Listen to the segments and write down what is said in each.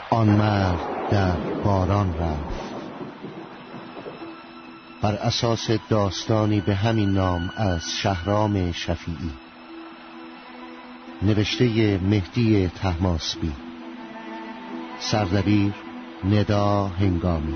آن مرد در باران رفت. بر اساس داستانی به همین نام از شهرام شفیعی، نوشته مهدی طهماسبی، سردبیر ندا هنگامی.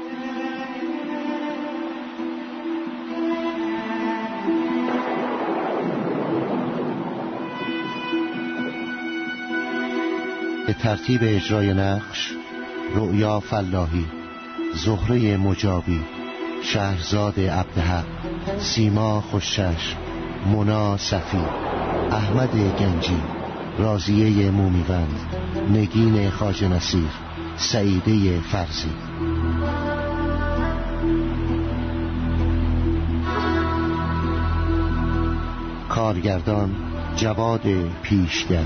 به ترتیب اجرای نقش: رؤیا فلاحی، زهره مجابی، شهرزاد عبدحق، سیما خوشچشم، مونا صفی، احمد گنجی، راضیه مومیوند، نگین خواجه نصیر، سعیده فرزی. کارگردان جواد پیشگر.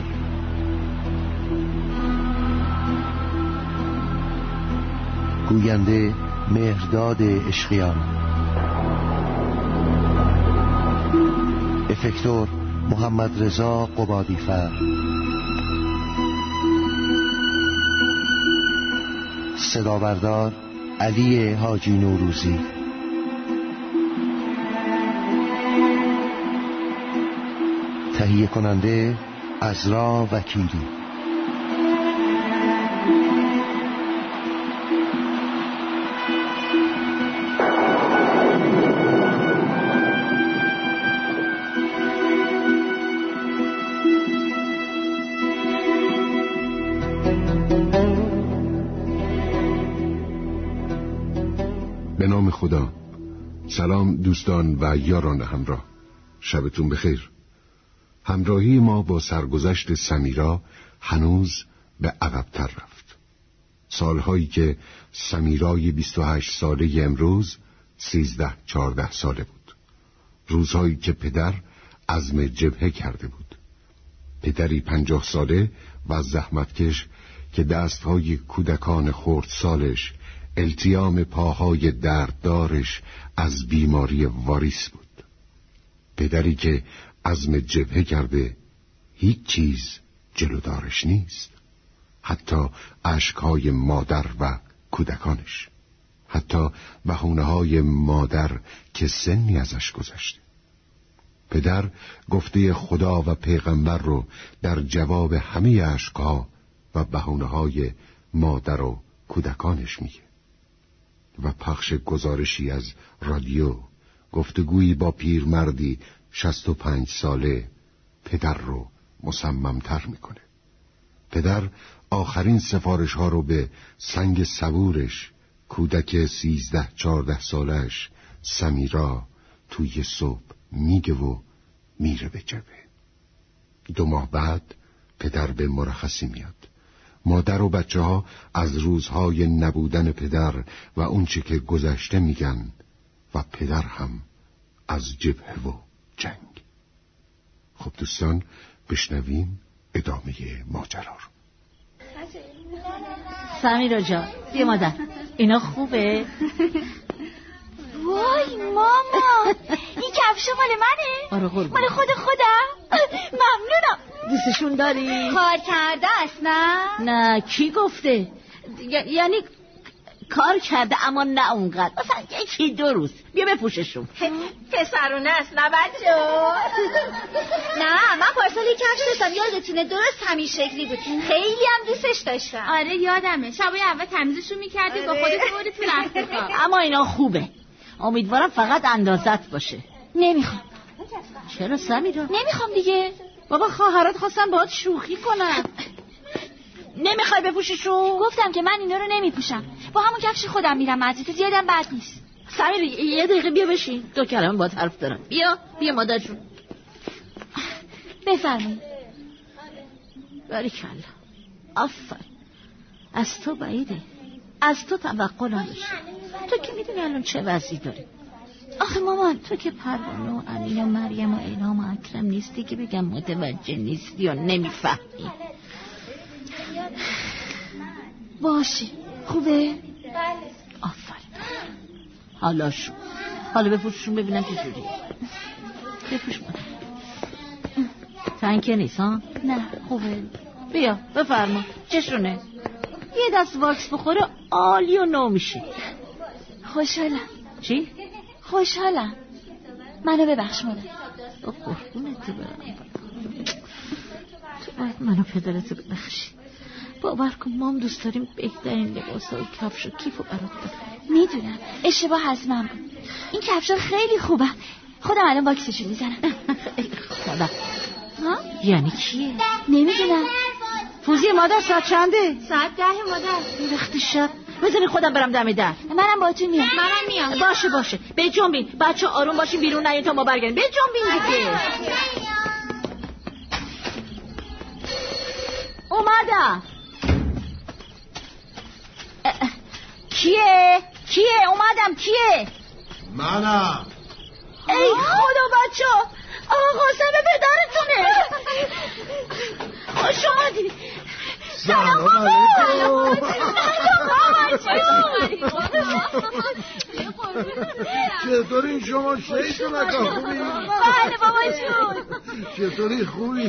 گوینده مهرداد عشقیان. افکتور محمد رضا قبادیفر. صدابردار علی حاجی نوروزی. تهیه کننده عزرا وکیلی. به نام خدا. سلام دوستان و یاران همراه، شبتون بخیر. همراهی ما با سرگذشت سمیرا هنوز به عقب‌تر رفت. سالهایی که سمیرای 28 ساله امروز 13-14 ساله بود. روزهایی که پدر عزم جبهه کرده بود. پدری 50 ساله و زحمتکش که دستهای کودکان خردسالش، التیام پاهای درددارش از بیماری واریس بود. پدری که عزم جبهه کرده هیچ چیز جلودارش نیست، حتی اشکهای مادر و کودکانش، حتی بهونه‌های مادر که سنی ازش گذشته. پدر گفته خدا و پیغمبر رو در جواب همه اشکها و بهونه‌های مادر و کودکانش میگه و پخش گزارشی از رادیو، گفتگویی با پیرمردی 65 ساله پدر رو مصمم‌تر میکنه. پدر آخرین سفارش ها رو به سنگ صبورش، کودک 13-14 سالش سمیرا توی صبح میگه و میره به جبهه. 2 ماه بعد پدر به مرخصی میاد. مادر و بچه ها از روزهای نبودن پدر و اونچه که گذشته میگن و پدر هم از جبهه و جنگ. خب دوستان، بشنویم ادامه ماجرا رو. سمیرا جان، بیا مادر، اینا خوبه؟ وای ماما، این کفش مال منه؟ آره قربون. مال خودم؟ ممنونم. دوستشون داری؟ کار کرده است نه کی گفته؟ یعنی کار کرده اما نه اونقدر، مثلا 1-2 روز. بیا بپوششون. پسرونه است نه بچه. نه من پارسال یک کفش داشتم، یادتونه؟ درست همین شکلی بود، خیلی هم دوستش داشتم. آره یادمه، شبای اول تمیزشون میکردی با خودت بردی تو رخت خواب. اما اینا خوبه، امیدوارم فقط اندازت باشه. نمیخوام. چرا سمیرا؟ نمیخوام دیگه. بابا خواهرات خواستن باهات شوخی کنن. نمیخوای بپوشیشون؟ گفتم که من اینا رو نمیپوشم، با همون کفش خودم میرم مدرسه، زیادم بد نیست. سمیرا یه دقیقه بیا بشین، 2 کلمه باهات حرف دارم. بیا مادرجون. بفرمایید. باریکلا، آفرین. از تو بعیده، از تو توقع نداشتم. تو که میدونی الان چه وضعی داری. آخه مامان، تو که پروانه و امین و مریم و الهام و اکرم نیستی که بگم متوجه نیستی یا نمیفهمی. باشه خوبه؟ آفرین. حالا بپوششون ببینم چه جوری. بپوش مادر. تنکه نیست ها؟ نه خوبه. بیا بفرما. چشونه؟ یه دست واکس بخوره عالی و نو میشه. خوشحالم. چی؟ خوشحالم. منو ببخش مادر. قربونت برم. تو باید منو پدرتو ببخشی. باور کن ما هم دوست داریم بهترین لباسا و کفش و کیفو برات بخریم. میدونم اشتباه از من بود. این کفشا خیلی خوبه. خودم الان واکسشو میزنم. خدا. ها؟ یعنی کیه؟ نمیدونم. فوزی مادر ساعت چنده؟ ساعت 10 مادر. وقت شب. بذاری خودم برم دم در. منم باهاتون میام. منم میام. باشه به جنبین. بچه آروم باشین بیرون نیاین تا ما برگردیم. به جنبین دیگه. اومدم. کیه؟ اومدم. کیه؟ منم. ای خدا بچه آقا قاسم پدرتونه. خوش اومدی. سلام علیکم. چطورین شما شیطون اکا خوبی؟ بله بابا جون. چطوری خوبی؟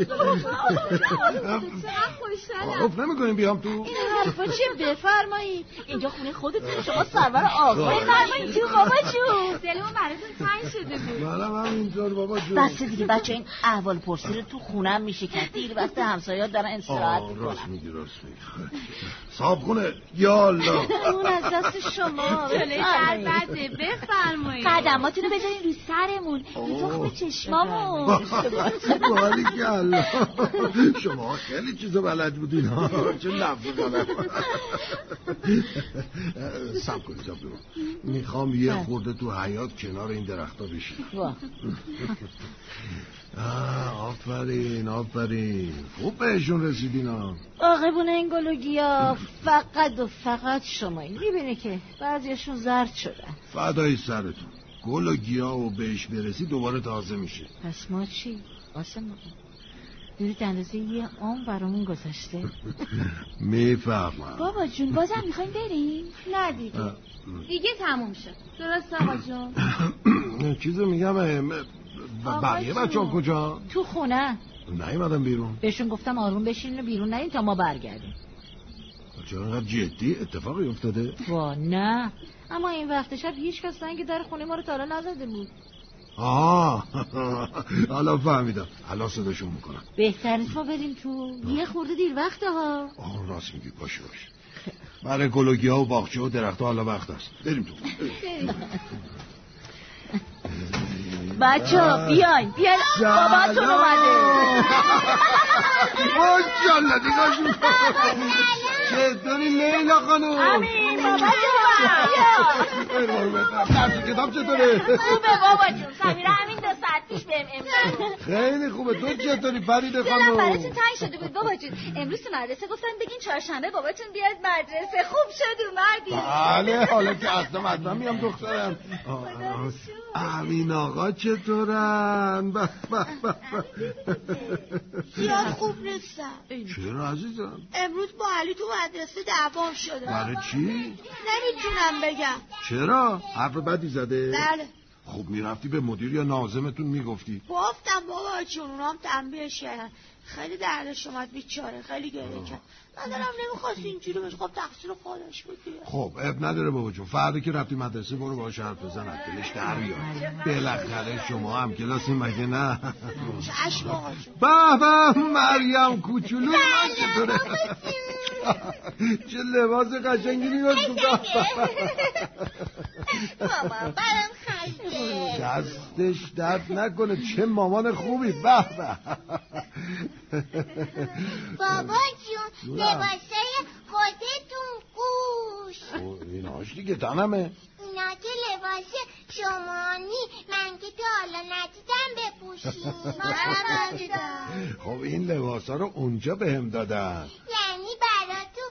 خوب نمی کنیم بیام تو؟ این حرفا چیه؟ بفرمایید. اینجا خونه خودتونه. شما سرور آقا. بفرمایید تو بابا جون. دلمون براتون تنگ شده بود. منم همینطور بابا جون. بس دیگه بچه این احوال پرسی رو تو خونم میشه که دیر وقت همسایه‌ها دارن استراحت میکنن. راست میگی. صاحب خونه یا الله. اون از دست شما. جلوی در بده. بفرمایید. قدماتونو بذارین رو سرمون. این تخم چشمامون. بالی که الله. شما خیلی چیزا بلد بودین ها. چه لفظ کنم. سب کنید جاب برو. میخوام یه خورده تو حیاط کنار این درختا بشینم. آفرین خوب بهشون رسیدین ها. عاقبون این گلوگیا فقط و فقط شمایی. میبینی که بعضیشون زرد شدن. فدای سرتون. گل و گیاه و بهش برسی دوباره تازه میشه. پس ما چی؟ آسم دیدید اندازه یه عام برامون گذاشته. میفهمم. بابا جون بازم میخوایم بریم؟ نه دیگه تموم شد. درست آقا جون؟ چیزو میگم بقیه بچه ها کجا؟ تو خونه. نیومدم بیرون. بهشون گفتم آروم بشین و بیرون نرین تا ما برگردیم. چرا انقدر جدی؟ اتفاقی افتاده؟ وا نه، اما این وقت شب هیچ کس زنگ در خونه ما رو تا حالا نزده بود. آها حالا فهمیدم. حالا صداشون میکنم. بهتر نیست ما بریم تو. یه خورده دیر وقته ها. راست میگی. باشه برای گلوگی ها و باغچه و درخت ها حالا وقت است. بریم تو. بچه ها بیاین باباتون اومده. ماشالله دیگه چطوری لیلا خانوم؟ امین بابا جون. درس کتاب چطوره؟ خوبه بابا جون. سمیرا همین 2 ساعت پیش بهم امضا. خیلی خوبه. تو چطوری فریده دلم خانوم؟ براتون تنگ شده بود بابا جون. امروز تو مدرسه گفتن بگین چهارشنبه باباتون بیاد مدرسه. خوب شد اومدی. بله حالا که اصلا میام دخترم. امین آقا چطورن؟ زیاد خوب نیستم. چرا عزیزم؟ امروز با علی تو مدرسه دعوام شده. برای چی؟ نمیتونم بگم. چرا؟ حرف بدی زده؟ بله. خب میرفتی به مدیر یا ناظمتون میگفتی؟ گفتم بابا جون اونام تنبیهش کردن. خیلی دردش اومد بیچاره. خیلی گریه کرد. من دلم نمیخواست اینجوری بشه. خب تقصیر خودش بود دیگه. خب اب نداره بابا جون. فردا که رفتی مدرسه برو باهاش حرف بزن. دلش در بیاد. بالاخره شما هم کلاسین مگه نه؟ چشم آقا جون. به مریم کوچولو من چطوره؟ چه لباس قشنگی میگوش تو. بابا برام خریده. دستش درد نکنه. چه مامان خوبی. به به. بابا جون لباسای خودتون گوش. ایناش دیگه تنمه. اینا که لباس شمانی. من که تا حالا ندیدم بپوشیم. منم ندیدم. خب این لباس ها رو اونجا بهم دادن. یعنی براتون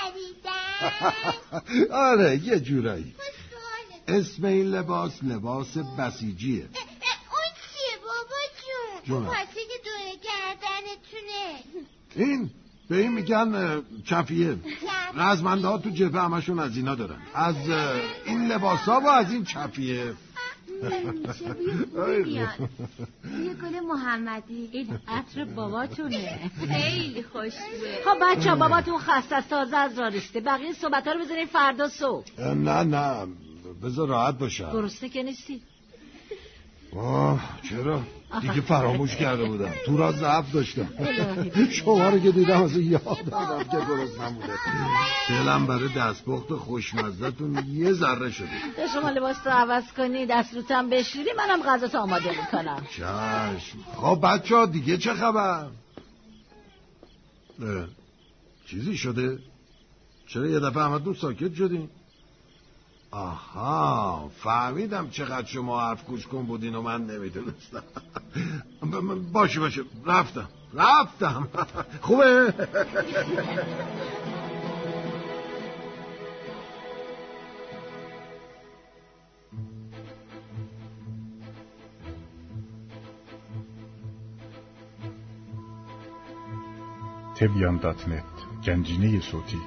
خریدن؟ آره یه جورایی. اسم این لباس بسیجیه. اون چیه بابا جون؟ اون پاسی که دوره گردنتونه. این به این میگن چفیه. رزمنده ها تو جبهه همشون از اینا دارن. از این لباس ها و از این چفیه. چه بوی میاد. یه گل محمدی. این عطر باباتونه. خیلی خوشبوه. خب بچه باباتون خسته است، تازه از راه رسیده. بقیه صحبت ها رو بذارین فردا صبح. نه بذار راحت باشم. گرسنه که نیستی؟ چرا؟ دیگه فراموش کرده بودم. تو را ضعف داشتم. شما رو که دیدم از یاد دادم که درست نموده. دلم برای دستپخت خوشمزدتون یه ذره شده. شما لباس تو عوض کنی، دست روتم بشوری، منم غذا تو آماده میکنم. چشم. خب بچه ها دیگه چه خبر؟ چیزی شده؟ چرا یه دفعه همتون ساکت شدین؟ آها فهمیدم چقدر شما حرف گوش کن بودین و من نمیدونستم. باشه رفتم خوبه. Tebyan.net گنجینه صوتی.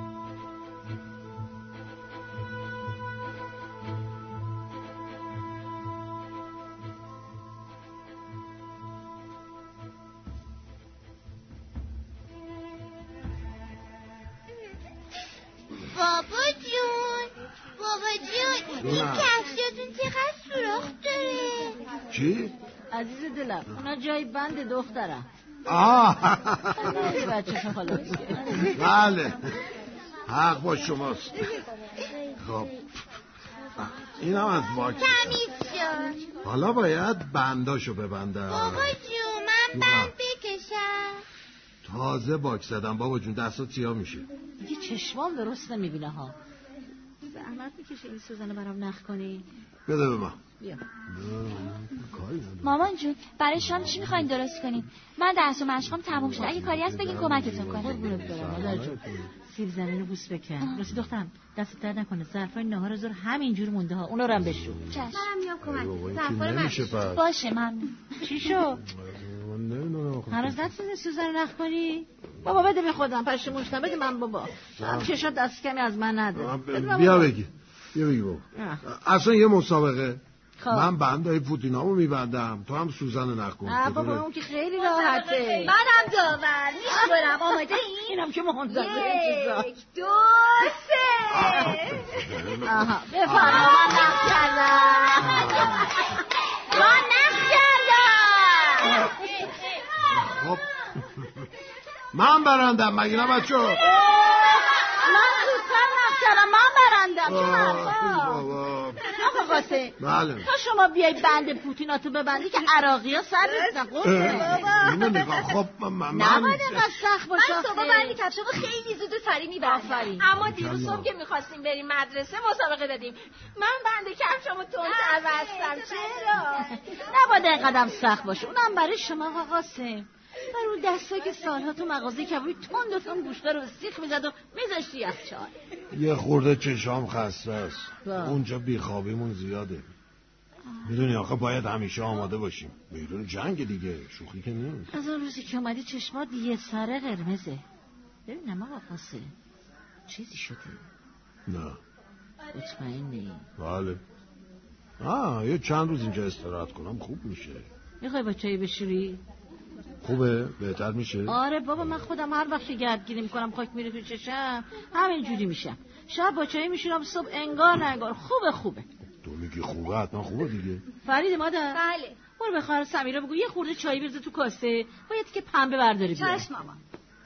این کفشاتون چقدر سوراخ داره؟ چی؟ عزیز دلم اونا جای بند دخترم. بچه‌شون خالا دیگه. بله حق با شماست. خب این هم از واکس تمیز شد. حالا باید بنداشو ببندم. بابا جون من بند بکشم. تازه واکس زدم بابا جون، دستات سیاه میشه. دیگه چشمام درست نمیبینه ها. زحمت میکشه این سوزنه برام نخ کنی. بده به من. بیا. مامان جون برای شام چی میخواین درست کنین؟ من درس و مشقام تموم شد. اگه کاری هست بگین کمکتون کنم. قربونت برم مادر جون. سیب زمینو بوس بکن. راستی دخترم دستت درد نکنه. ظرفای ناهار زور همینجور مونده ها. اونا رو هم بشو. چشم. منم میام کمک. ظرفای من باشه ممنون. چی شد؟ هنوز نتونی سوزن نخ کنی؟ بابا بده به خودم پشیمونشم. بده من بابا. هم چشات دست کمی از من نده. بیا بگی بابا. اصلا یه مسابقه. من بندای پوتینامو میبندم تو هم سوزن نخ کن. بابا اون که خیلی راحته. منم داور میشورم. آماده این؟ اینم که منتظر چیزا. 1 2 3 آها بفرما من نخ کردم. خب من برندم مگه نه بچه ها؟ من زودتر نخ کردم. من برندم. آقا قاسم بله تا شما بیای بند پوتیناتو ببندی که عراقی ها سر رسن. اینو نگاه. خب من نباید اینقدر سخت باشه. من صبح بندی کفشو خیلی زود و سری میبندم. اما دیروز صبح که میخواستیم بریم مدرسه مسابقه دادیم من بند کفشمو تندتر بستم. چرا؟ نباید اینقدر سخت باشه. اونم برای شما آقا قاسم. بر اون دستا که سالها تو مغازه کبابی تند گوشتا رو سیخ میزد و میذاشتی یخچال. یه خورده چشام خسته است. اونجا بیخوابیمون زیاده. میدونی آخه باید همیشه آماده باشیم. میدون جنگ دیگه شوخی که نیست. از اون روزی که اومدی چشمات یه سره قرمزه. ببینم آقا قاسم چیزی شده؟ نه. مطمئنی؟ بله. یه چند روز اینجا استراحت کنم خوب میشه. میخوای با چایی بشوری؟ خوبه؟ بهتر میشه؟ آره بابا من خودم هر وقت گردگیری میکنم خاک میره تو چشم همین جوری میشم. شب با چایی میشورم صبح انگار خوبه. تو میگی خوبه حتما خوبه دیگه. فرید مادر بله برو به خواهر سمیرا بگو یه خورده چای بریزه تو کاسه باید که پنبه برداری بیاره. چشم مامان.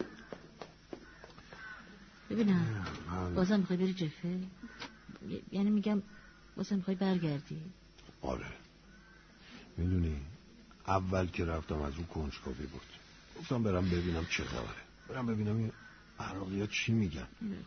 ببینم بازم میخوای بری جفه؟ یعنی میگم بازم میخوای برگردی؟ آره میدونی اول که رفتم از اون کنجکاوی بود گفتم برم ببینم چه خبره، برم ببینم این عراقی ها چی میگن.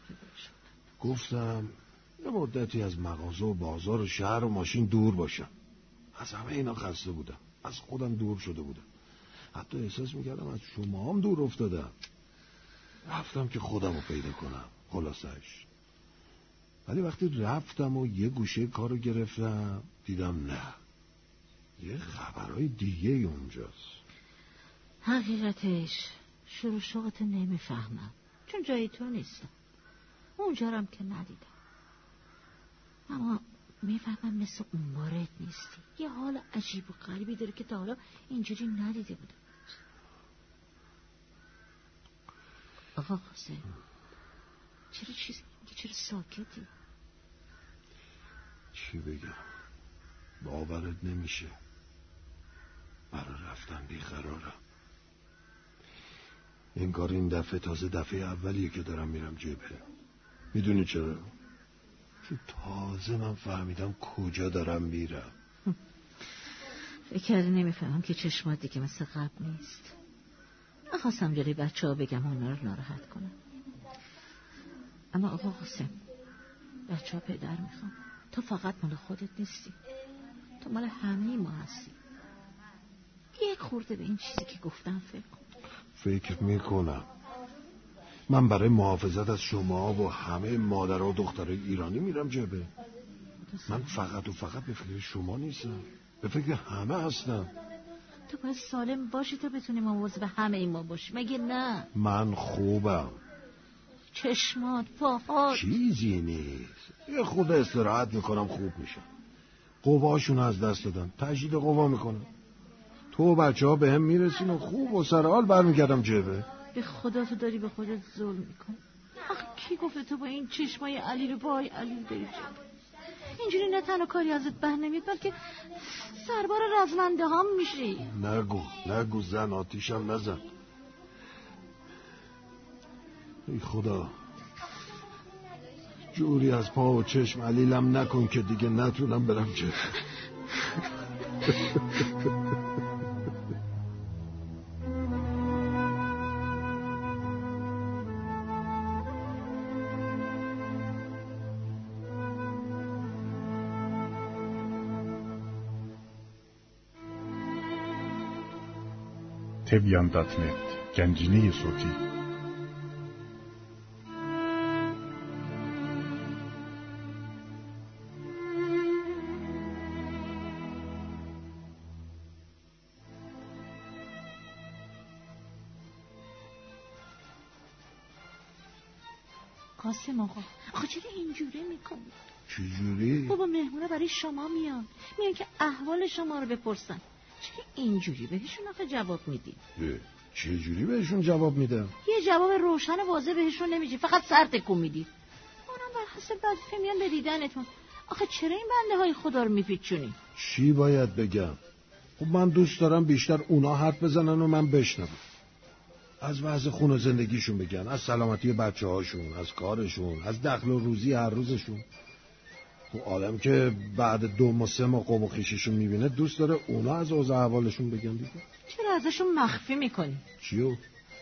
گفتم یه مدتی از مغازه و بازار و شهر و ماشین دور باشم. از همه اینا خسته بودم، از خودم دور شده بودم، حتی احساس میکردم از شما هم دور افتادم. رفتم که خودم رو پیدا کنم خلاصش. ولی وقتی رفتم و یه گوشه کارو گرفتم دیدم نه، یه خبرهای دیگه اونجاست. حقیقتش شروع شوقت نمیفهمم چون جای تو نیستم، اونجا رم که ندیدم، اما میفهمم مثل اون بارت نیستی. یه حال عجیب و غریبی داره که تا حالا اینجوری ندیده بودم. آقا قاسم چرا چیزی میگی؟ چرا ساکتی؟ چی بگم؟ باورت نمیشه. برای رفتن بیقرارم. انگار این دفعه تازه دفعه اولیه که دارم میرم جبهه. میدونی چرا؟ چون تازه من فهمیدم کجا دارم میرم. فکر کردی نمیفهمم که چشمات دیگه مثل قبل نیست. نخواستم جلوی بچه ها بگم اونا رو ناراحت کنم. اما آقا قاسم بچه ها پدر میخوام. تو فقط مال خودت نیستی، تو مال همه ما هستی. یک خورده به این چیزی که گفتم فکر کن. فکر میکنم. من برای محافظت از شما و همه مادر و دختر ایرانی میرم جبهه. من فقط و فقط به فکر شما نیستم، به فکر همه هستم. تو باید سالم باشی تا بتونی مواظب همه این ما باشی، مگه نه؟ من خوبم. چشمات، پاهات چیزی نیست. یه خود استراحت میکنم خوب میشم. قواشون از دست دادم، تجدید قوا میکنم. تو و بچه ها به هم میرسین و خوب و سرحال برمیگردم جبهه. به خدا تو داری به خودت ظلم میکنی. آخه کی گفته تو با این چشمای علی رو پای علی داری جبهه؟ اینجوری نه تنها کاری ازت بر نمیاد بلکه سربار رزمنده هم میشی. نگو زن، آتیشم نزن. ای خدا جوری از پا و چشم علیلم نکن که دیگه نتونم برم جبهه. Tebyan.net گنجینه صوتی. قاسم آقا چرا اینجوری میکنی؟ چجوری؟ بابا مهمونه برای شما میان که احوال شما رو بپرسن. چرا اینجوری بهشون آخه جواب میدی؟ چجوری بهشون جواب میدم؟ یه جواب روشن واضح بهشون نمیدی، فقط سر تکون میدی. اونم بر حسب وظیفه میان به دیدنتون. آخه چرا این بنده های خدا رو میپیچونی؟ چی باید بگم؟ خب من دوست دارم بیشتر اونا حرف بزنن و من بشنوم. از وضع خون و زندگیشون بگن، از سلامتی بچه هاشون، از کارشون، از دخل و روزی هر روزشون. خب آدم که بعد 2 ماه 3 ماه قوم و خویششون میبینه دوست داره اونا از اوضاع احوالشون بگن دیگه. چرا ازشون مخفی میکنی؟ چیو؟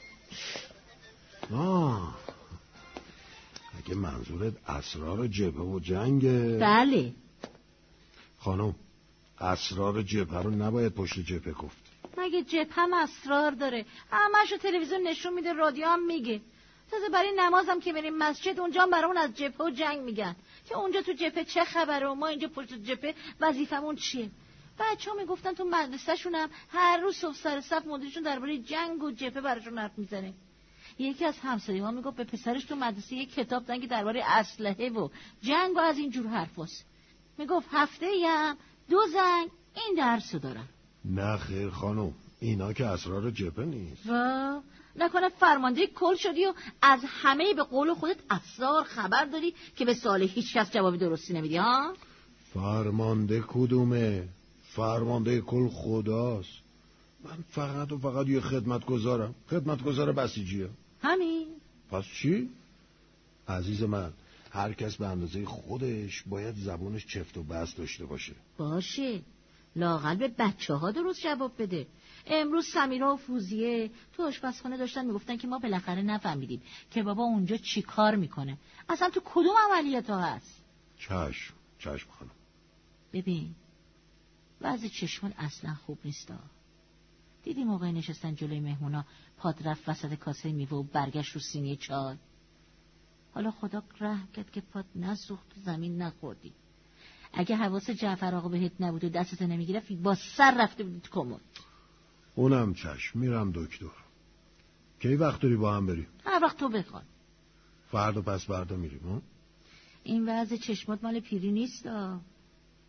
اگه منظورت اسرار جبهه و جنگه؟ بله. خانم اسرار جبهه رو نباید پشت جبهه گفت. مگه جبهه هم اسرار داره؟ همه‌شو تلویزیون نشون میده، رادیو هم میگه. تازه برای نمازم که بریم مسجد اونجا هم برامون از جبهه و جنگ میگن که اونجا تو جبهه چه خبره و ما اینجا پشت جبهه وظیفمون چیه. بچه‌ها میگفتن تو مدرسه‌شون هم هر روز صبح سر صف مدیرشون درباره جنگ و جبهه براشون حرف میزنه. یکی از همسایه‌ها میگفت به پسرش تو مدرسه یک کتاب دادن که درباره اسلحه و جنگ و از این جور حرفاست. میگفت هفته‌ای هم 2 زنگ این درسو دارن. نه خیر خانم، اینا که اسرار جبهه نیست. نکنه فرمانده کل شدی و از همه به قول خودت اسرار خبر داری که به سوال هیچ کس جوابی درستی نمیدی ها؟ فرمانده کدومه؟ فرمانده کل خداست. من فقط و فقط یه خدمتگزارم، خدمتگزار بسیجیه. همین؟ پس چی؟ عزیز من، هر کس به اندازه خودش باید زبونش چفت و بست داشته باشه. لااقل به بچه‌ها درست جواب بده. امروز سمیرا و فوزیه تو آشپزخانه داشتن میگفتن که ما بالاخره نفهمیدیم که بابا اونجا چی کار میکنه. اصلا تو کدوم عملیات ها هست؟ چشم خانم. ببین وضع چشمان اصلا خوب نیستا. دیدی موقع نشستن جلوی مهمونا پاد رفت وسط کاسه میوه و برگشت رو سینی چای. حالا خدا رحم کرد که پاد نسوخت و زمین نخوردی. اگه حواس جعفر آقا بهت نبود و دستت نمیگرفت با سر رفته بودی تو کمد. اونم چشم، میرم دکتر. کی وقت داری با هم بریم؟ هر وقت تو بخوای. فردا پس فردا میریم ها؟ این وضع چشمات مال پیری نیست.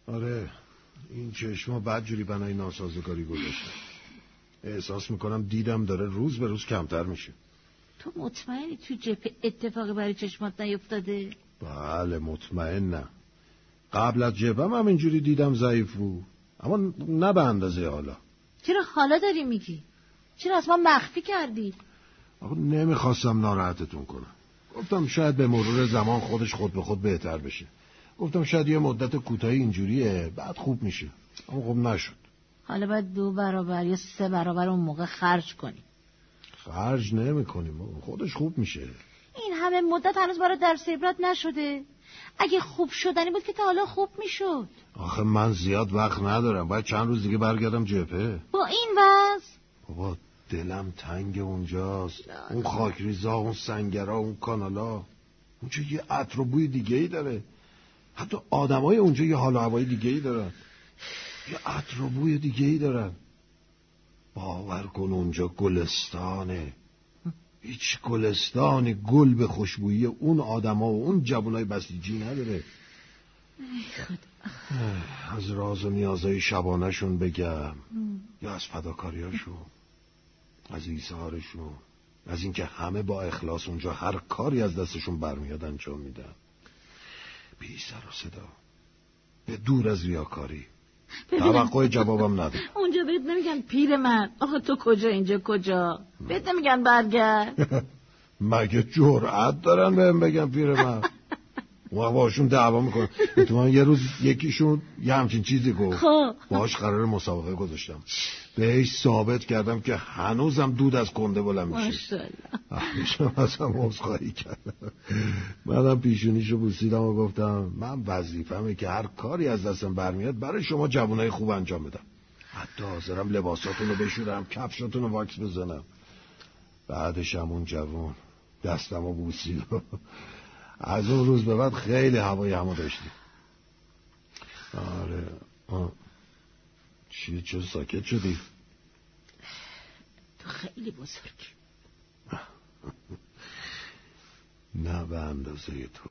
آره، این چشما بدجوری بنای ناسازگاری گذاشتن. احساس میکنم دیدم داره روز به روز کمتر میشه. تو مطمئنی تو جبهه اتفاقی برای چشمات نیفتاده؟ بله مطمئنم. قبل از جبهه هم اینجوری دیدم ضعیف بود، اما نه به اندازه حالا. چرا حالا داری میگی؟ چرا از ما مخفی کردی؟ آخه نمیخواستم ناراحتتون کنم. گفتم شاید به مرور زمان خود به خود بهتر بشه. گفتم شاید یه مدت کوتاهی اینجوریه، بعد خوب میشه. اما خب نشد. حالا باید 2 برابر یا 3 برابر اون موقع خرج کنی. خرج نمی کنیم، خودش خوب میشه. این همه مدت هنوز برای درس عبرت نشده. اگه خوب شدنی بود که تا حالا خوب میشد. آخه من زیاد وقت ندارم، باید چند روز دیگه برگردم جبهه. با این وضع بابا دلم تنگ اونجاست. اون خاکریزا، اون سنگرا، اون کانالا، اونجا یه عطر و بوی دیگه ای داره. حتی آدمای اونجا یه حال و هوای دیگه ای دارن، یه عطر و بوی دیگه ای دارن. باور کن اونجا گلستانه. هیچ گلستانی گل به خوشبویی اون آدما و اون جوانای بسیجی نداره. از راز و نیازهای شبانه‌شون بگم یا از فداکاریاشون، از ایثارشون، از اینکه همه با اخلاص اونجا هر کاری از دستشون برمیاد انجام میدن، بی سر و صدا، به دور از ریاکاری. توقع جوابم نده. اونجا بهت نمیگن پیر من. آخه تو کجا اینجا کجا؟ بهت نمیگن برگرد. مگه جرأت دارن بهم بگن پیر من؟ ما باشون دعوا میکنم. تو یه روز یکیشون یه همچین چیزی گفت، باهاش قرار مسابقه گذاشتم، بهش ثابت کردم که هنوزم دود از کنده بلند میشه. ماشاءالله. اصلا عذرخواهی کردم. منم پیشونیشو بوسیدم و گفتم من وظیفه‌مه که هر کاری از دستم برمیاد برای شما جوانای خوب انجام بدم. حتی حاضرم لباساتون رو بشورم، کفشاتون رو واکس بزنم. بعدش هم اون جوان دستمو بوسید. از اون روز به بعد خیلی هوای همو داشتیم. آره. چرا ساکت شدی؟ تو خیلی بزرگی. نه به اندازه تو.